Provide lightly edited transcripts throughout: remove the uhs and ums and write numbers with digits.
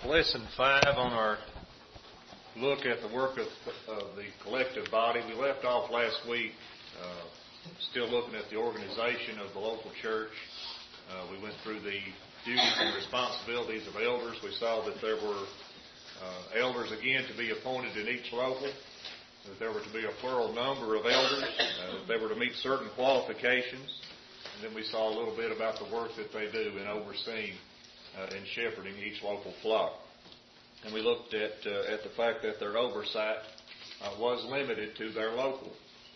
Lesson 5 on our look at the work of the collective body. We left off last week still looking at the organization of the local church. We went through the duties and responsibilities of elders. We saw that there were elders again to be appointed in each local, that there were to be a plural number of elders, that they were to meet certain qualifications, and then we saw a little bit about the work that they do in overseeing and shepherding each local flock. And we looked at the fact that their oversight was limited to their local.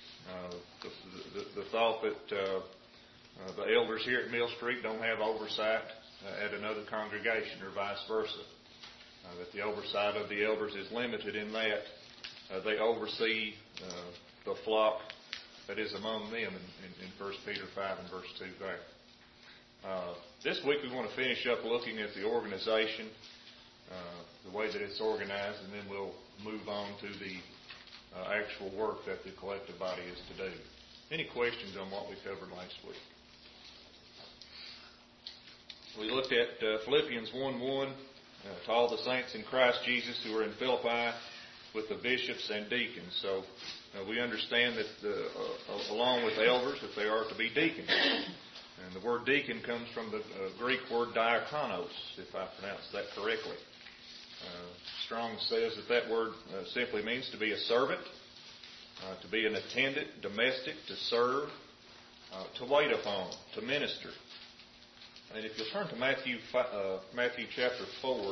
The thought that the elders here at Mill Street don't have oversight at another congregation or vice versa. That the oversight of the elders is limited in that they oversee the flock that is among them in 1 Peter 5 and verse 2 there. This week we want to finish up looking at the organization, the way that it's organized, and then we'll move on to the actual work that the collective body is to do. Any questions on what we covered last week? We looked at Philippians 1:1, to all the saints in Christ Jesus who are in Philippi with the bishops and deacons. So we understand that along with elders that they are to be deacons. And the word deacon comes from the Greek word diakonos, if I pronounce that correctly. Strong says that word simply means to be a servant, to be an attendant, domestic, to serve, to wait upon, to minister. And if you'll turn to Matthew chapter 4,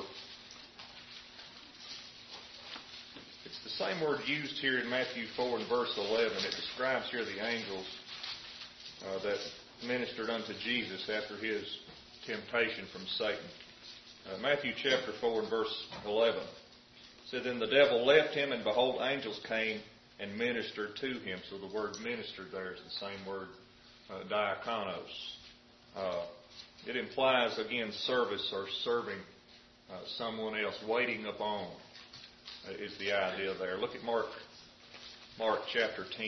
it's the same word used here in Matthew 4 and verse 11. It describes here the angels that ministered unto Jesus after his temptation from Satan. Matthew chapter 4 and verse 11 said, Then the devil left him, and behold, angels came and ministered to him. So the word ministered there is the same word, diakonos. It implies, again, service or serving someone else, waiting upon is the idea there. Look at Mark chapter 10.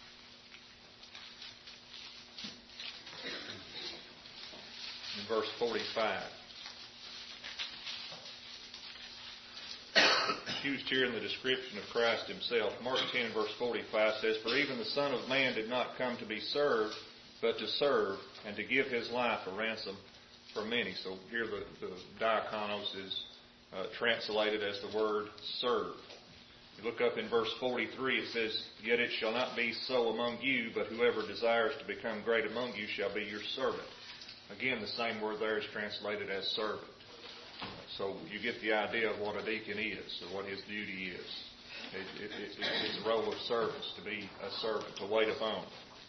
In verse 45. Used here in the description of Christ himself. Mark 10 verse 45 says, For even the Son of Man did not come to be served, but to serve, and to give his life a ransom for many. So here the diakonos is translated as the word serve. You look up in verse 43, it says, Yet it shall not be so among you, but whoever desires to become great among you shall be your servant. Again, the same word there is translated as servant. So you get the idea of what a deacon is, or what his duty is. It's a role of service, to be a servant, to wait upon.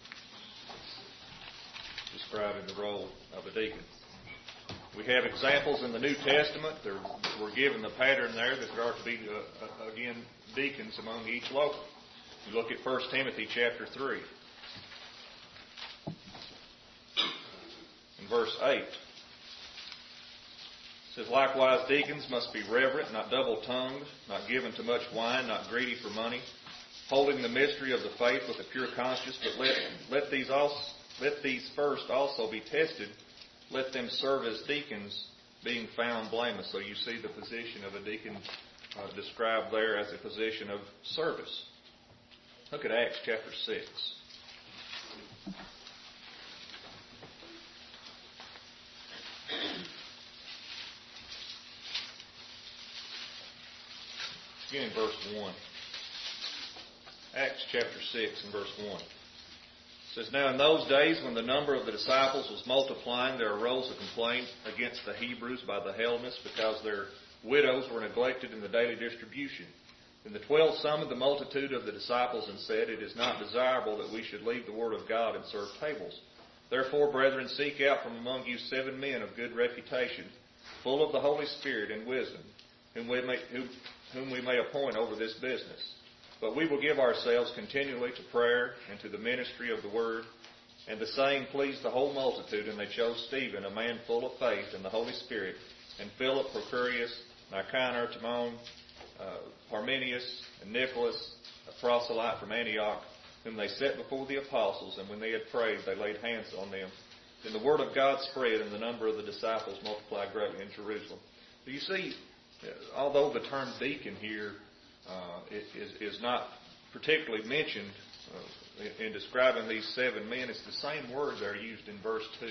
Describing the role of a deacon. We have examples in the New Testament. We're given the pattern there that there are to be, again, deacons among each local. We look at 1 Timothy chapter 3. In verse 8. It says, Likewise, deacons must be reverent, not double-tongued, not given to much wine, not greedy for money, holding the mystery of the faith with a pure conscience, but let these first also be tested. Let them serve as deacons, being found blameless. So you see the position of a deacon described there as a position of service. Look at Acts chapter 6. Again in verse 1. Acts chapter 6 and verse 1. It says, Now in those days when the number of the disciples was multiplying, there arose a complaint against the Hebrews by the Hellenists because their widows were neglected in the daily distribution. Then the 12 summoned the multitude of the disciples and said, It is not desirable that we should leave the word of God and serve tables. Therefore, brethren, seek out from among you 7 men of good reputation, full of the Holy Spirit and wisdom, whom we may appoint over this business. But we will give ourselves continually to prayer and to the ministry of the word. And the saying pleased the whole multitude, and they chose Stephen, a man full of faith and the Holy Spirit, and Philip, Procurius, Nicanor, Timon, Parmenius, and Nicholas, a proselyte from Antioch, whom they set before the apostles. And when they had prayed, they laid hands on them. Then the word of God spread, and the number of the disciples multiplied greatly in Jerusalem. So you see, although the term deacon here is not particularly mentioned in describing these 7 men, it's the same word that are used in verse 2,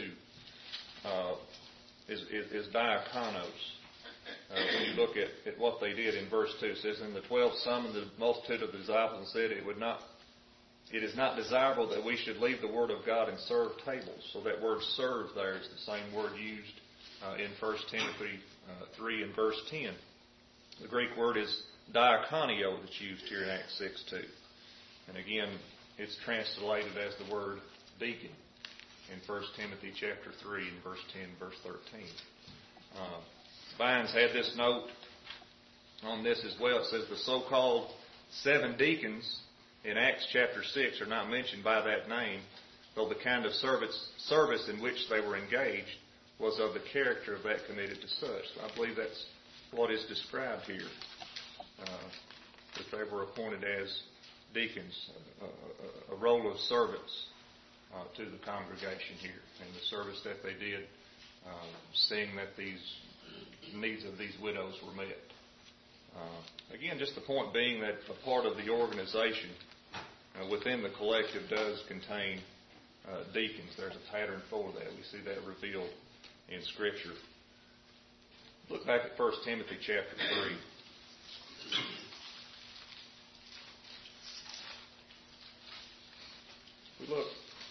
is diakonos. When you look at what they did in verse 2, it says, "And the 12 summoned the multitude of the disciples and said, It is not desirable that we should leave the word of God and serve tables." So that word serve there is the same word used in 1 Timothy 3 and verse 10. The Greek word is diakonio that's used here in Acts 6:2. And again, it's translated as the word deacon in 1 Timothy chapter 3 and verse 10, verse 13. Vines had this note on this as well. It says the so-called 7 deacons in Acts chapter 6 are not mentioned by that name, though the kind of service in which they were engaged was of the character of that committed to such. So I believe that's what is described here, that they were appointed as deacons, a role of servants to the congregation here, and the service that they did, seeing that these needs of these widows were met. Again, just the point being that a part of the organization within the collective does contain deacons. There's a pattern for that. We see that revealed in Scripture. Look back at 1 Timothy chapter 3. We looked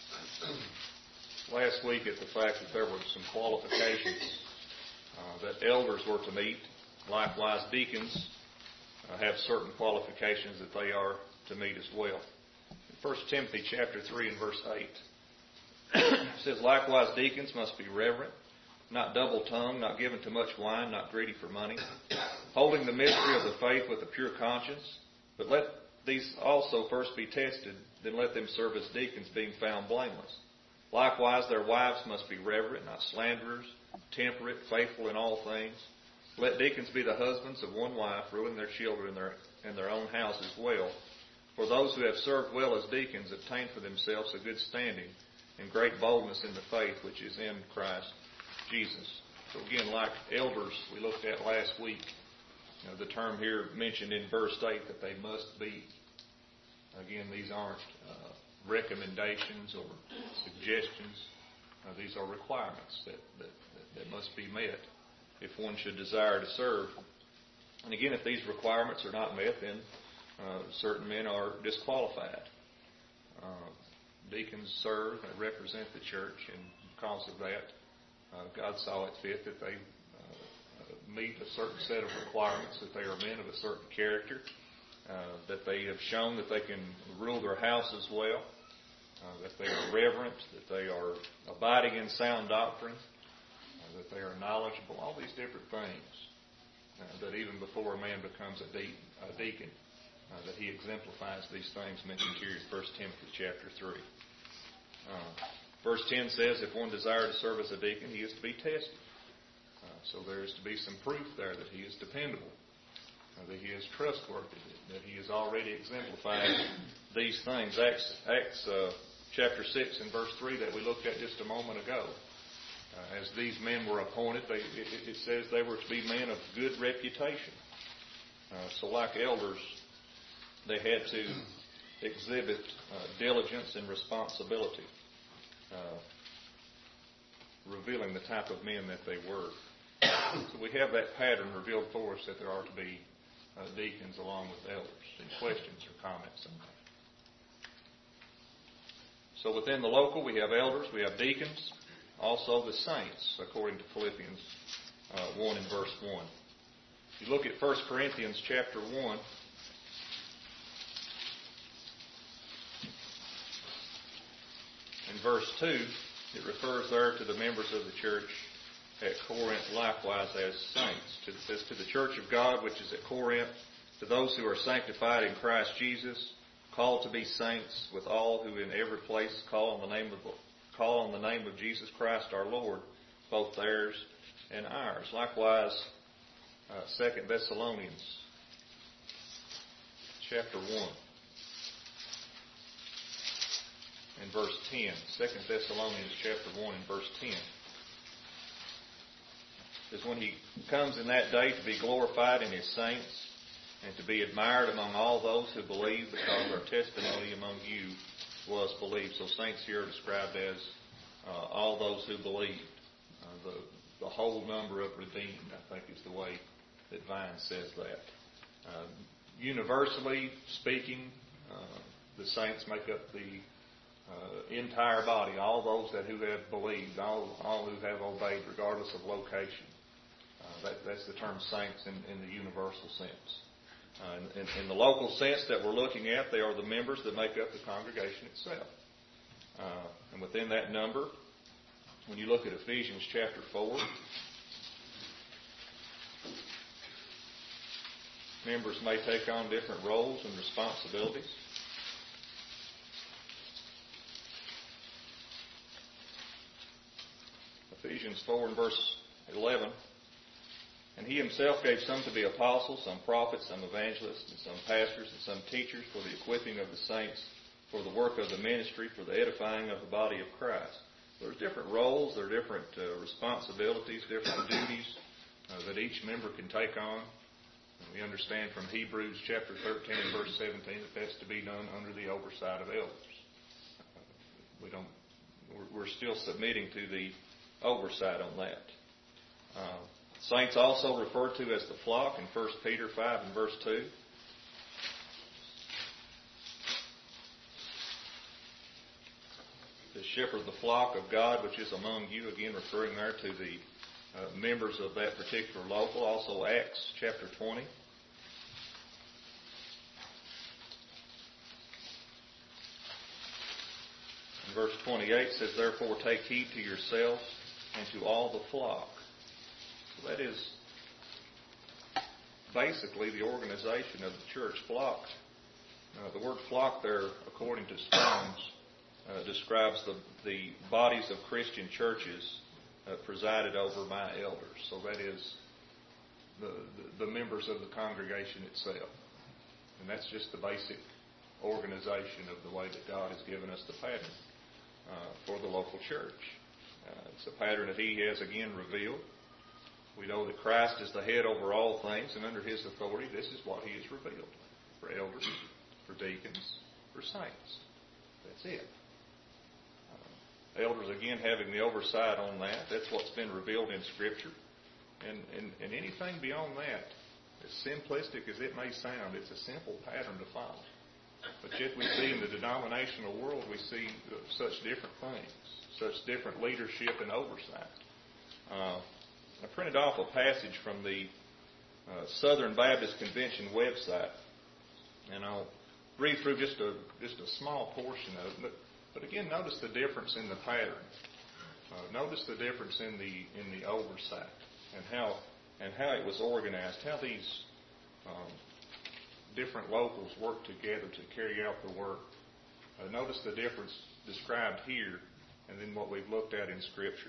last week at the fact that there were some qualifications that elders were to meet. Likewise, deacons have certain qualifications that they are to meet as well. In 1 Timothy chapter 3 and verse 8, it says, "Likewise, deacons must be reverent, not double-tongued, not given to much wine, not greedy for money, holding the mystery of the faith with a pure conscience. But let these also first be tested, then let them serve as deacons, being found blameless. Likewise, their wives must be reverent, not slanderers, temperate, faithful in all things. Let deacons be the husbands of one wife, ruling their children and their own house as well. For those who have served well as deacons obtain for themselves a good standing and great boldness in the faith which is in Christ Jesus." So again, like elders we looked at last week, the term here mentioned in verse 8 that they must be. Again, these aren't recommendations or suggestions. These are requirements that must be met if one should desire to serve. And again, if these requirements are not met, then certain men are disqualified. Deacons serve and represent the church, and because of that, God saw it fit that they meet a certain set of requirements, that they are men of a certain character, that they have shown that they can rule their house as well, that they are reverent, that they are abiding in sound doctrine, that they are knowledgeable, all these different things, that even before a man becomes a deacon, that he exemplifies these things mentioned here in 1 Timothy chapter 3. Verse 10 says, if one desire to serve as a deacon, he is to be tested. So there is to be some proof there that he is dependable, that he is trustworthy, that he has already exemplified these things. Acts chapter 6 and verse 3 that we looked at just a moment ago. As these men were appointed, it says they were to be men of good reputation. So like elders, they had to exhibit diligence and responsibility, revealing the type of men that they were. So we have that pattern revealed for us that there are to be deacons along with elders. Any questions or comments on that? So within the local, we have elders, we have deacons, also the saints, according to Philippians 1 and verse 1. If you look at 1 Corinthians chapter 1, in verse 2, it refers there to the members of the church at Corinth likewise as saints. It says, to the church of God which is at Corinth, to those who are sanctified in Christ Jesus, called to be saints, with all who in every place call on the name of Jesus Christ our Lord, both theirs and ours. Likewise, 2 Thessalonians chapter 1 and verse 10. 2 Thessalonians chapter 1 and verse 10. is when He comes in that day to be glorified in His saints and to be admired among all those who believe, because our testimony among you was believed. So saints here are described as all those who believed. The whole number of redeemed, I think, is the way that Vine says that. Universally speaking, the saints make up the entire body, all those who have believed, all who have obeyed, regardless of location. That's the term saints in the universal sense. In the local sense that we're looking at, they are the members that make up the congregation itself. And within that number, when you look at Ephesians chapter 4, members may take on different roles and responsibilities. Ephesians 4 and verse 11. And He Himself gave some to be apostles, some prophets, some evangelists, and some pastors, and some teachers for the equipping of the saints, for the work of the ministry, for the edifying of the body of Christ. There's different roles, there are different responsibilities, different duties that each member can take on. And we understand from Hebrews chapter 13 and verse 17 that that's to be done under the oversight of elders. We're still submitting to the oversight on that. Saints also referred to as the flock in 1 Peter 5 and verse 2. To shepherd the flock of God which is among you, again referring there to the members of that particular local. Also Acts chapter 20. And verse 28 says, therefore take heed to yourselves and to all the flock. So that is basically the organization of the church flock. The word flock there, according to Strong's, describes the bodies of Christian churches presided over by elders. So that is the members of the congregation itself. And that's just the basic organization of the way that God has given us the pattern for the local church. It's a pattern that He has again revealed. We know that Christ is the head over all things, and under His authority, this is what He has revealed for elders, for deacons, for saints. That's it. Elders, again, having the oversight on that. That's what's been revealed in Scripture. And anything beyond that, as simplistic as it may sound, it's a simple pattern to follow. But yet we see in the denominational world, we see such different things, such different leadership and oversight. I printed off a passage from the Southern Baptist Convention website, and I'll read through just a small portion of it. But again, notice the difference in the pattern. Notice the difference in the oversight and how it was organized, how these different locals work together to carry out the work. Notice the difference described here and then what we've looked at in Scripture.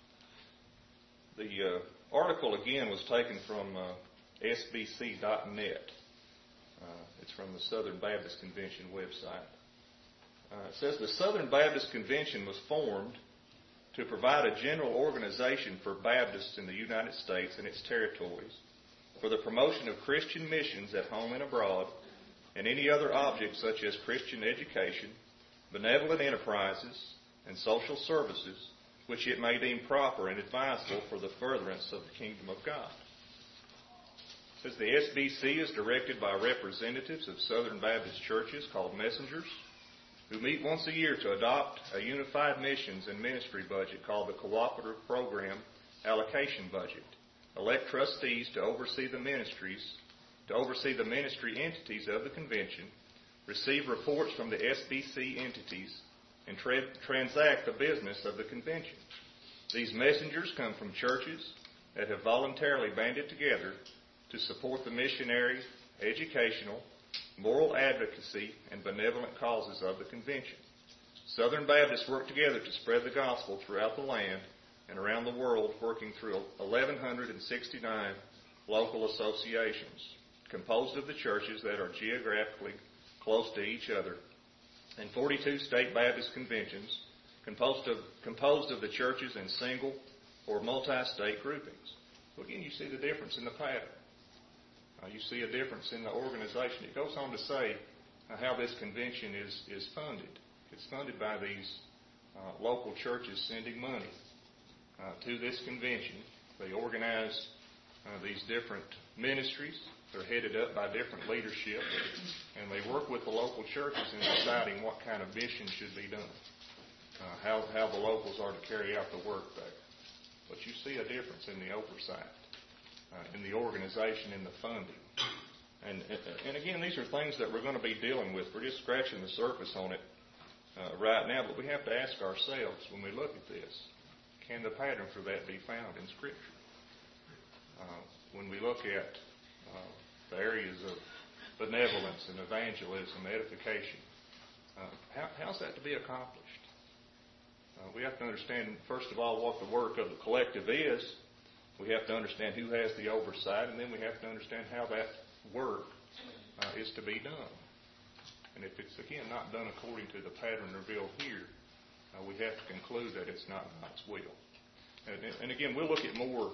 The article, again, was taken from sbc.net. It's from the Southern Baptist Convention website. It says, the Southern Baptist Convention was formed to provide a general organization for Baptists in the United States and its territories for the promotion of Christian missions at home and abroad, and any other objects such as Christian education, benevolent enterprises, and social services, which it may deem proper and advisable for the furtherance of the kingdom of God. It says the SBC is directed by representatives of Southern Baptist churches called messengers, who meet once a year to adopt a unified missions and ministry budget called the Cooperative Program Allocation Budget, elect trustees to oversee the ministry entities of the convention, receive reports from the SBC entities, and transact the business of the convention. These messengers come from churches that have voluntarily banded together to support the missionary, educational, moral advocacy, and benevolent causes of the convention. Southern Baptists work together to spread the gospel throughout the land and around the world, working through 1,169 local associations, composed of the churches that are geographically close to each other, and 42 state Baptist conventions composed of the churches in single or multi-state groupings. Well, again, you see the difference in the pattern. You see a difference in the organization. It goes on to say how this convention is funded. It's funded by these local churches sending money to this convention. They organize these different ministries. They're headed up by different leadership, and they work with the local churches in deciding what kind of mission should be done, how the locals are to carry out the work there. But you see a difference in the oversight, in the organization, in the funding. And again, these are things that we're going to be dealing with. We're just scratching the surface on it right now, but we have to ask ourselves when we look at this, can the pattern for that be found in Scripture? When we look at the areas of benevolence and evangelism, edification, how's that to be accomplished? We have to understand, first of all, what the work of the collective is. We have to understand who has the oversight, and then we have to understand how that work is to be done. And if it's, again, not done according to the pattern revealed here, we have to conclude that it's not God's will. And again, we'll look at more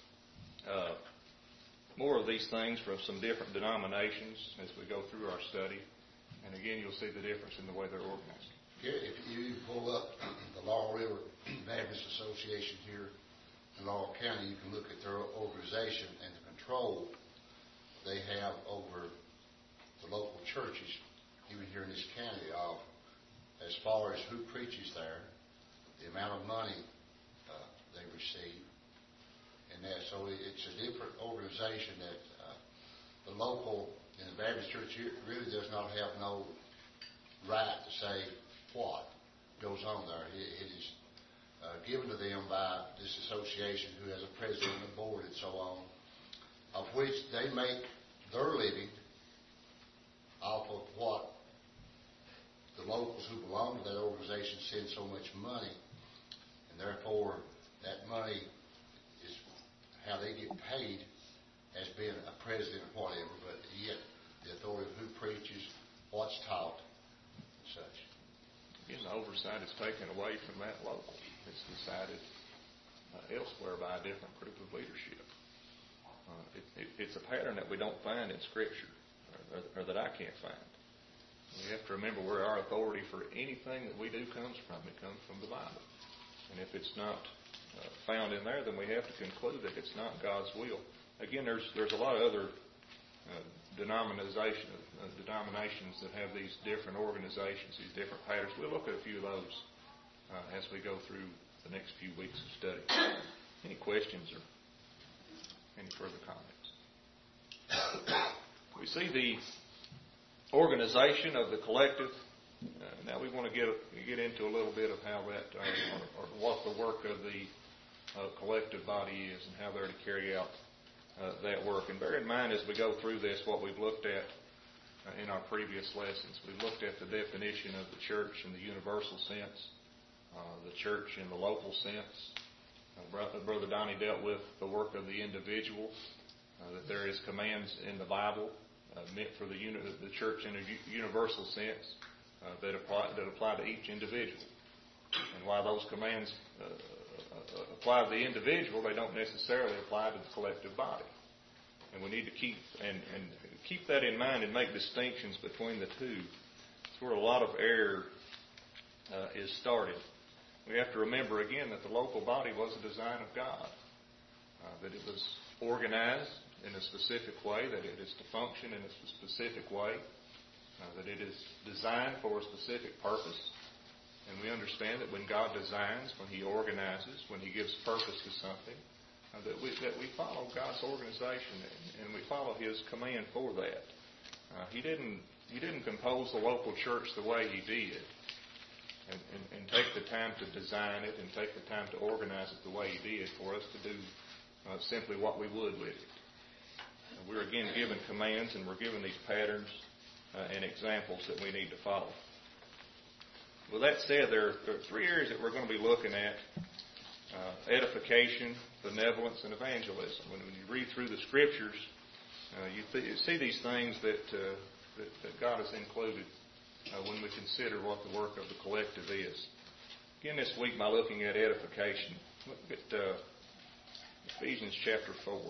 of these things from some different denominations as we go through our study. And again, you'll see the difference in the way they're organized. If you pull up the Laurel River Baptist Association here in Laurel County, you can look at their organization and the control they have over the local churches, even here in this county, as far as who preaches there, the amount of money they receive, and that. So it's a different organization that the local in the Baptist church here really does not have no right to say what goes on there. It is given to them by this association, who has a president and a board and so on, of which they make their living off of what the locals who belong to that organization send so much money, and therefore that money is how they get paid as being a president or whatever, but yet the authority of who preaches, what's taught, and such. Again, the oversight is taken away from that local. It's decided elsewhere by a different group of leadership. It's a pattern that we don't find in Scripture, or that I can't find. We have to remember where our authority for anything that we do comes from. It comes from the Bible. And if it's not found in there, then we have to conclude that it's not God's will. Again, there's a lot of other denominations that have these different organizations, these different patterns. We'll look at a few of those as we go through the next few weeks of study. Any questions or any further comments? We see the organization of the collective. Now we want to get into a little bit of how that, or what the work of the collective body is and how they're to carry out that work. And bear in mind as we go through this what we've looked at in our previous lessons. We've looked at the definition of the church in the universal sense, the church in the local sense. Brother Donnie dealt with the work of the individual, that there is commands in the Bible meant for the church in a universal sense that apply to each individual. And while those commands apply to the individual, they don't necessarily apply to the collective body. And we need to keep that in mind and make distinctions between the two. It's where a lot of error is started. We have to remember again that the local body was a design of God, that it was organized in a specific way, that it is to function in a specific way, that it is designed for a specific purpose. And we understand that when God designs, when He organizes, when He gives purpose to something, that we follow God's organization and we follow His command for that. He didn't compose the local church the way He did, and take the time to design it and take the time to organize it the way He did for us to do simply what we would with it. We're again given commands, and we're given these patterns and examples that we need to follow. With that said, there are three areas that we're going to be looking at: edification, benevolence, and evangelism. When you read through the Scriptures, you see these things that God has included when we consider what the work of the collective is. Again, this week, by looking at edification, look at Ephesians chapter 4.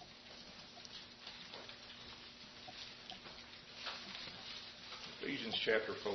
Ephesians chapter 4.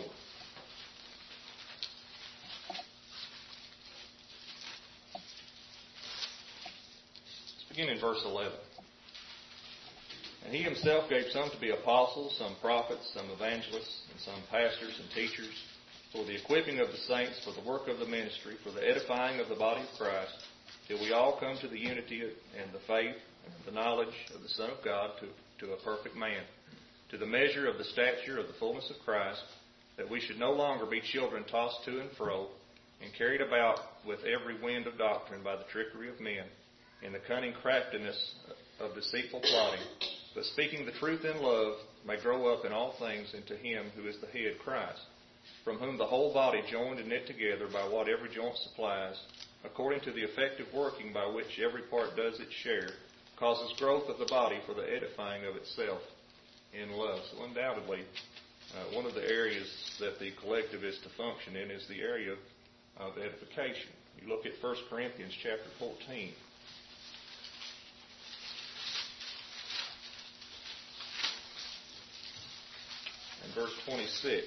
Let's begin in verse 11. And he himself gave some to be apostles, some prophets, some evangelists, and some pastors and teachers, for the equipping of the saints, for the work of the ministry, for the edifying of the body of Christ, till we all come to the unity and the faith and the knowledge of the Son of God, to a perfect man, to the measure of the stature of the fullness of Christ, that we should no longer be children tossed to and fro, and carried about with every wind of doctrine by the trickery of men, in the cunning craftiness of deceitful plotting, but speaking the truth in love, may grow up in all things into Him who is the head, Christ, from whom the whole body, joined and knit together by what every joint supplies, according to the effective working by which every part does its share, causes growth of the body for the edifying of itself in love. So undoubtedly, one of the areas that the collective is to function in is the area of edification. You look at 1 Corinthians chapter 14. And verse 26.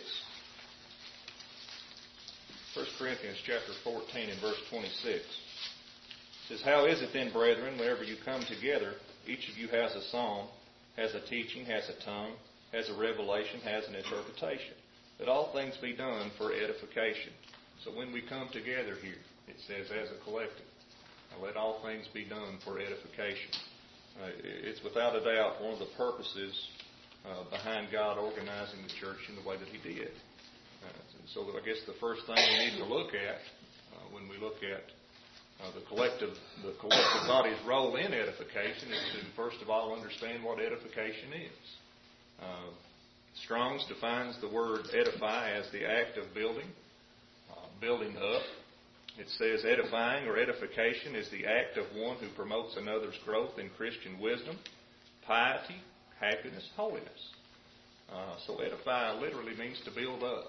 1 Corinthians chapter 14 and verse 26. It says, How is it then, brethren, whenever you come together, each of you has a song, has a teaching, has a tongue, has a revelation, has an interpretation, that all things be done for edification. So when we come together here, it says as a collective, let all things be done for edification. It's without a doubt one of the purposes behind God organizing the church in the way that He did. So I guess the first thing we need to look at when we look at the collective body's role in edification is to first of all understand what edification is. Strong's defines the word edify as the act of building up. It says edifying or edification is the act of one who promotes another's growth in Christian wisdom, piety, happiness, holiness. So edify literally means to build up.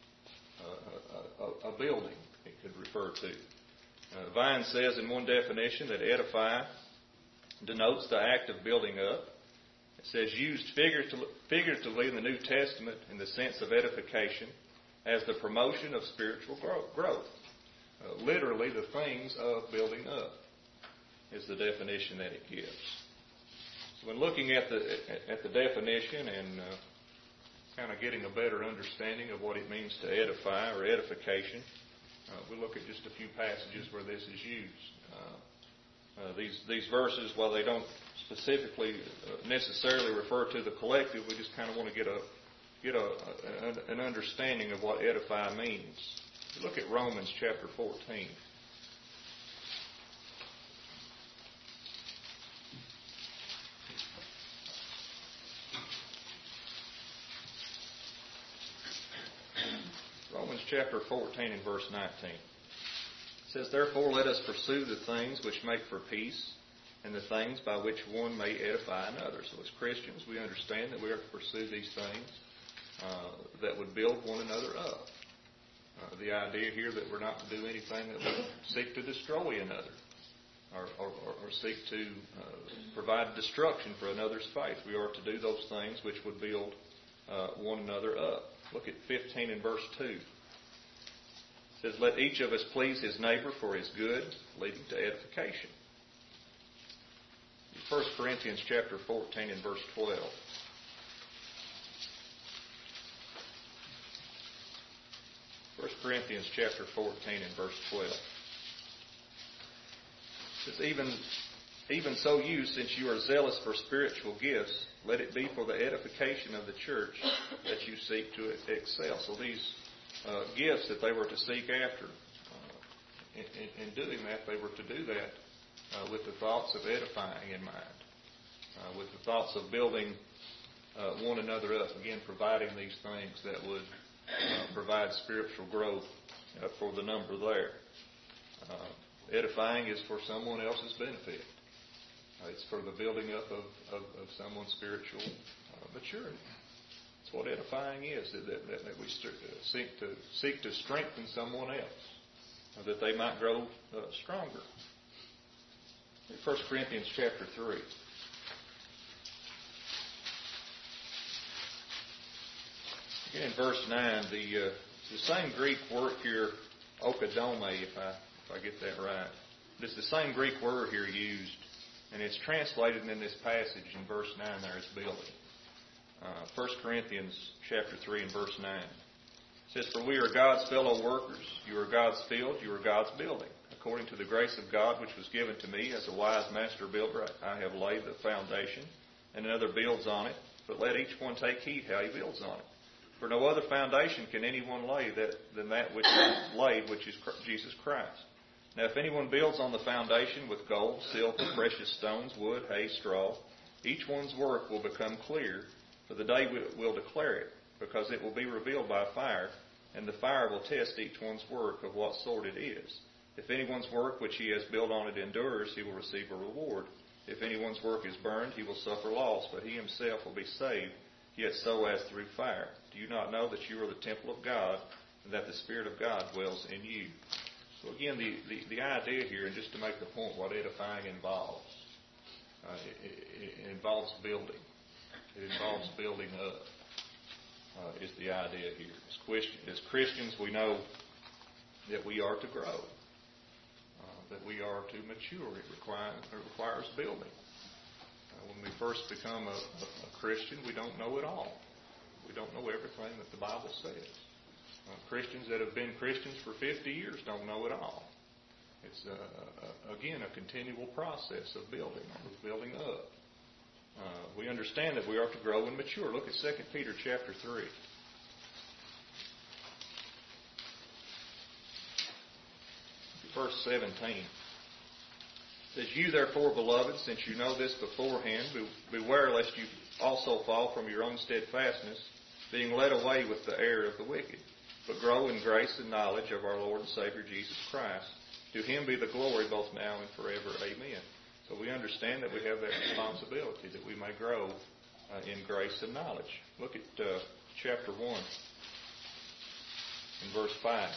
A building, it could refer to. Vine says in one definition that edify denotes the act of building up. It says used figuratively in the New Testament in the sense of edification as the promotion of spiritual growth. Literally the things of building up is the definition that it gives. So when looking at the definition and kind of getting a better understanding of what it means to edify or edification, we'll look at just a few passages where this is used. These verses, while they don't specifically necessarily refer to the collective, we just kind of want to get an understanding of what edify means. Look at Romans chapter 14. Romans chapter 14 and verse 19. It says, Therefore let us pursue the things which make for peace, and the things by which one may edify another. So as Christians, we understand that we are to pursue these things that would build one another up. The idea here that we're not to do anything that would seek to destroy another or seek to provide destruction for another's faith. We are to do those things which would build one another up. Look at 15 and verse 2. It says, Let each of us please his neighbor for his good, leading to edification. 1 Corinthians chapter 14 and verse 12. 1 Corinthians chapter 14 and verse 12. It says, Even so you, since you are zealous for spiritual gifts, let it be for the edification of the church that you seek to excel. So these gifts that they were to seek after, in doing that, they were to do that with the thoughts of edifying in mind, with the thoughts of building one another up. Again, providing these things that would provide spiritual growth for the number there. Edifying is for someone else's benefit. It's for the building up of someone's spiritual maturity. That's what edifying is, that we seek to strengthen someone else, that they might grow stronger. 1 Corinthians chapter 3. Again, in verse 9, the same Greek word here, okodome, if I get that right. It's the same Greek word here used, and it's translated in this passage in verse 9 there as building. 1 Corinthians chapter 3 and verse 9. It says, "For we are God's fellow workers. You are God's field, you are God's building. According to the grace of God which was given to me as a wise master builder, I have laid the foundation, and another builds on it. But let each one take heed how he builds on it. For no other foundation can anyone lay than that which is laid, which is Jesus Christ. Now if anyone builds on the foundation with gold, silver, precious stones, wood, hay, straw, each one's work will become clear, for the day will declare it, because it will be revealed by fire, and the fire will test each one's work of what sort it is. If anyone's work which he has built on it endures, he will receive a reward. If anyone's work is burned, he will suffer loss, but he himself will be saved, yet so as through fire. Do you not know that you are the temple of God, and that the Spirit of God dwells in you?" So again, the idea here, and just to make the point what edifying involves, it involves building. It involves building up, is the idea here. As Christians, we know that we are to grow, that we are to mature. It requires building. When we first become a Christian, we don't know it all. We don't know everything that the Bible says. Christians that have been Christians for 50 years don't know it all. It's, again, a continual process of building up. We understand that we are to grow and mature. Look at 2 Peter chapter 3. Verse 17. It says, "You therefore, beloved, since you know this beforehand, beware lest you also fall from your own steadfastness, being led away with the error of the wicked. But grow in grace and knowledge of our Lord and Savior Jesus Christ. To Him be the glory both now and forever. Amen." So we understand that we have that responsibility, that we may grow in grace and knowledge. Look at chapter 1 and verse 5.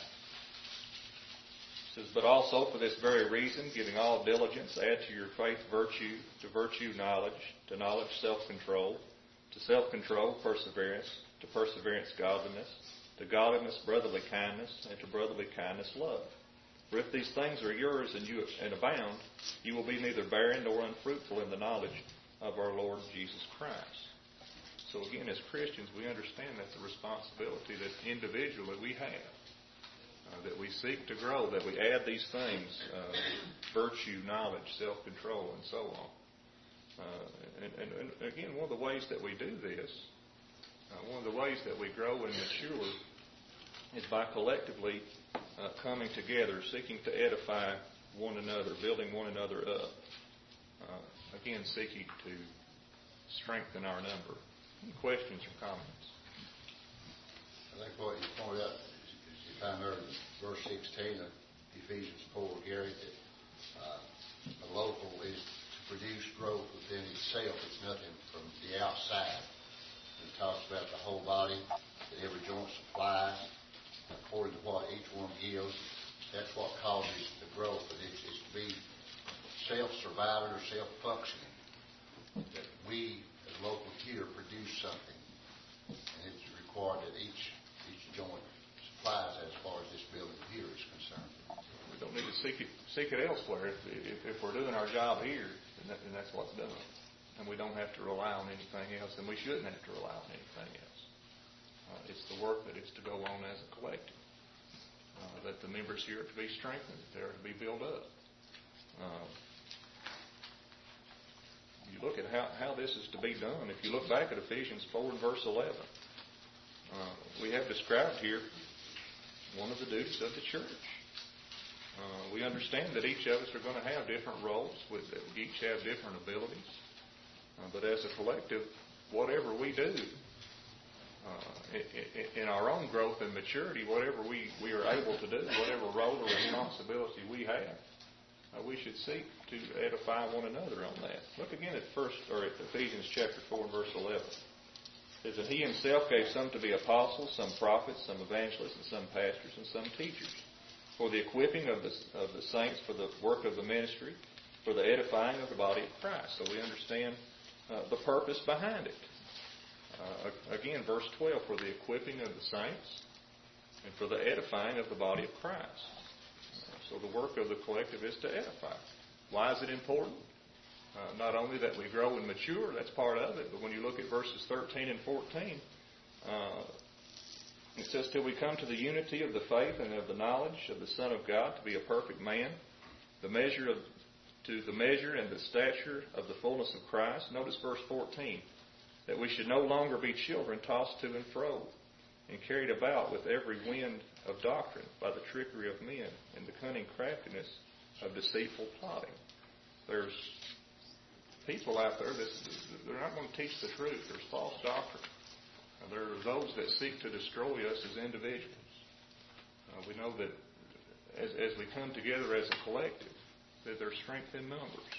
It says, "But also for this very reason, giving all diligence, add to your faith virtue, to virtue knowledge, to knowledge self-control, to self-control perseverance, to perseverance godliness, to godliness brotherly kindness, and to brotherly kindness love. For if these things are yours and abound, you will be neither barren nor unfruitful in the knowledge of our Lord Jesus Christ." So again, as Christians, we understand that's a responsibility that individually we have. That we seek to grow, that we add these things, virtue, knowledge, self-control, and so on. And again, one of the ways that we do this, one of the ways that we grow and mature is by collectively coming together, seeking to edify one another, building one another up. Again, seeking to strengthen our number. Any questions or comments? I think what you pointed out, you find there in verse 16 of Ephesians 4, Gary, that the local is to produce growth within itself. It's nothing from the outside. It talks about the whole body, that every joint supplies, according to what each one gives. That's what causes the growth. But it's to be self-surviving or self-functioning. That we, as local here, produce something. And it's required that each joint supplies as far as this building here is concerned. We don't need to seek it elsewhere. If we're doing our job here, then that's what's done. And we don't have to rely on anything else, and we shouldn't have to rely on anything else. It's the work that is to go on as a collective. That the members here are to be strengthened, that they are to be built up. You look at how this is to be done. If you look back at Ephesians 4 and verse 11, we have described here one of the duties of the church. We understand that each of us are going to have different roles, that we each have different abilities. But as a collective, whatever we do, in our own growth and maturity, whatever we are able to do, whatever role or responsibility we have, we should seek to edify one another on that. Look again at Ephesians chapter 4 and verse 11. It says, "And He Himself gave some to be apostles, some prophets, some evangelists, and some pastors, and some teachers, for the equipping of the saints for the work of the ministry, for the edifying of the body of Christ. So we understand the purpose behind it. Again, verse 12, for the equipping of the saints and for the edifying of the body of Christ. So the work of the collective is to edify. Why is it important? Not only that we grow and mature, that's part of it, but when you look at verses 13 and 14, it says, till we come to the unity of the faith and of the knowledge of the Son of God, to be a perfect man, to the measure and the stature of the fullness of Christ. Notice verse 14, that we should no longer be children tossed to and fro and carried about with every wind of doctrine by the trickery of men and the cunning craftiness of deceitful plotting. There's people out there that they're not going to teach the truth. There's false doctrine. There are those that seek to destroy us as individuals. We know that as we come together as a collective, that there's strength in numbers.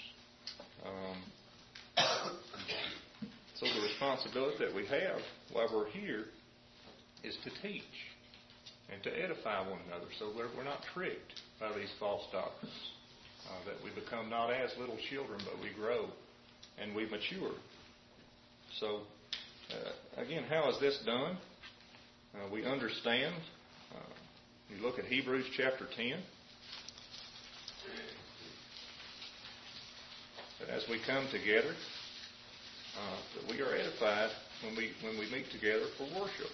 So the responsibility that we have while we're here is to teach and to edify one another so we're not tricked by these false doctrines, that we become not as little children, but we grow and we mature. So, again, how is this done? We understand. You look at Hebrews chapter 10. That as we come together, that we are edified when we meet together for worship.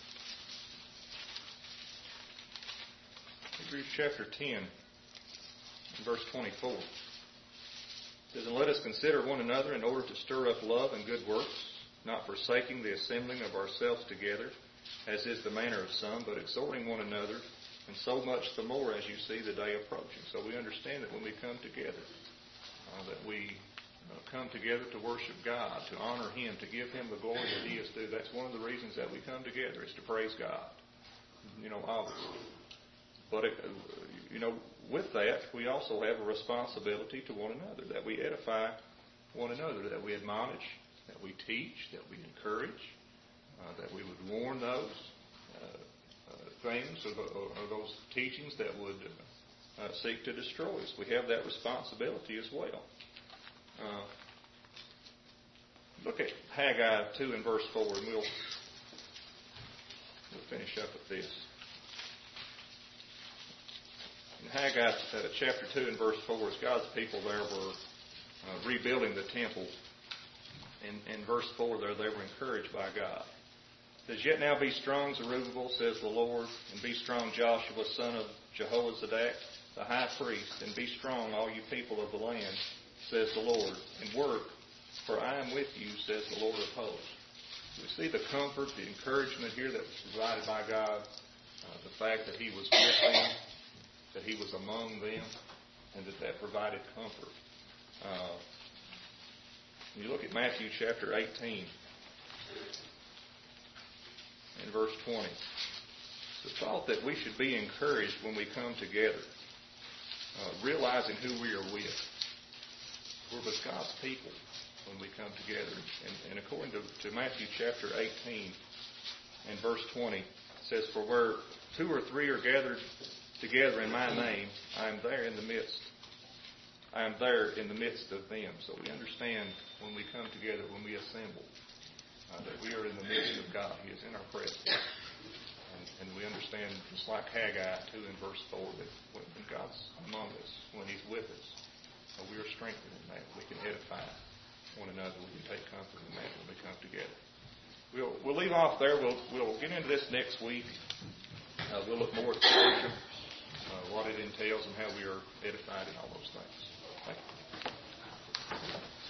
Hebrews chapter 10, verse 24. It says, and let us consider one another in order to stir up love and good works, not forsaking the assembling of ourselves together, as is the manner of some, but exhorting one another, and so much the more as you see the day approaching. So we understand that when we come together, that we come together to worship God, to honor Him, to give Him the glory that He is due. That's one of the reasons that we come together, is to praise God. Obviously. But, with that, we also have a responsibility to one another, that we edify one another, that we admonish, that we teach, that we encourage, that we would warn those things or those teachings that would seek to destroy us. We have that responsibility as well. Look at Haggai 2 and verse 4, and we'll finish up with this. In Haggai chapter 2 and verse 4, as God's people there were rebuilding the temple, in verse 4 there, they were encouraged by God. It says, yet now be strong, Zerubbabel, says the Lord, and be strong, Joshua, son of Jehozadak, the high priest, and be strong, all you people of the land, says the Lord, and work, for I am with you, says the Lord of hosts. We see the comfort, the encouragement here that was provided by God, the fact that He was with them, that He was among them, and that provided comfort. When you look at Matthew chapter 18, in verse 20, it's the thought that we should be encouraged when we come together, realizing who we are with. We're with God's people when we come together. And according to Matthew chapter 18 and verse 20, it says, for where two or three are gathered together in my name, I am there in the midst. I am there in the midst of them. So we understand when we come together, when we assemble, that we are in the midst of God. He is in our presence. And we understand, just like Haggai 2 in verse 4, that when God's among us, when He's with us, we are strengthened in that. We can edify one another. We can take comfort in that when we come together. We'll leave off there. We'll get into this next week. We'll look more at the worship, what it entails, and how we are edified in all those things. Thank you.